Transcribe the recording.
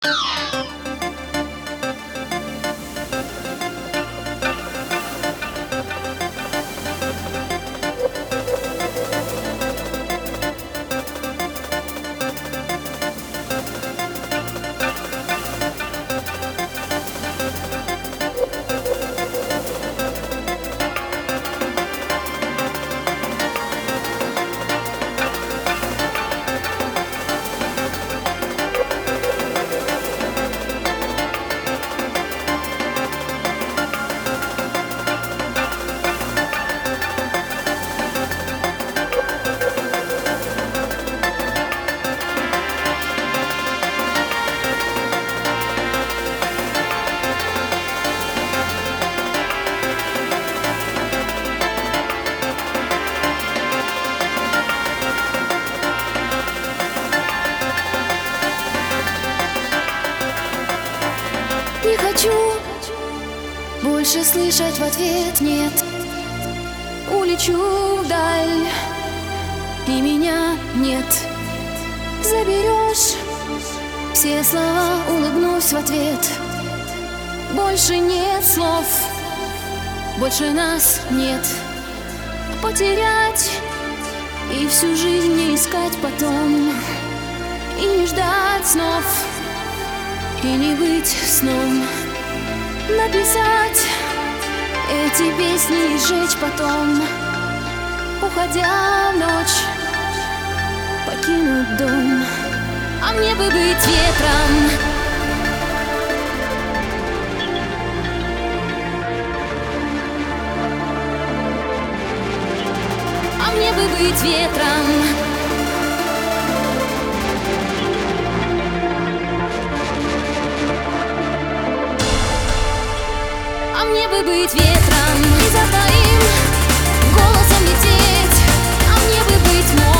Не хочу больше слышать в ответ «нет». Улечу вдаль, и меня нет. Заберешь все слова, улыбнусь в ответ. Больше нет слов, больше нас нет. Потерять и всю жизнь не искать потом, и не ждать снов, и не быть сном. Написать эти песни и сжечь потом, уходя в ночь, покинуть дом. А мне бы быть ветром, а мне бы быть ветром. А мне бы быть ветром и за твоим голосом лететь. А мне бы быть морем.